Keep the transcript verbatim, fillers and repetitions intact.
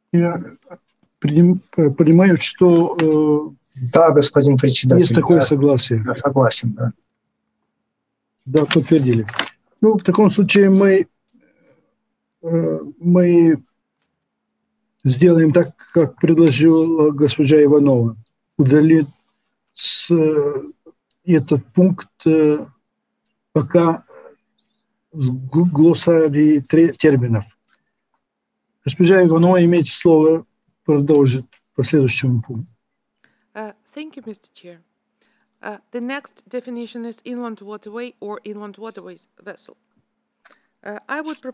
Я приним- п- понимаю, что э, Да, господин председатель. есть такое я, согласие. я согласен, да. Да, подтвердили. Ну, в таком случае мы, э, мы сделаем так, как предложила госпожа Иванова. Удалить с, э, этот пункт э, пока с гл- глоссарии тре- терминов. Госпожа Иванова, имеете слово продолжить по следующему пункту. Uh, thank you, Mister Chair. Uh, the next definition is inland waterway or inland waterways vessel. Uh, I would propose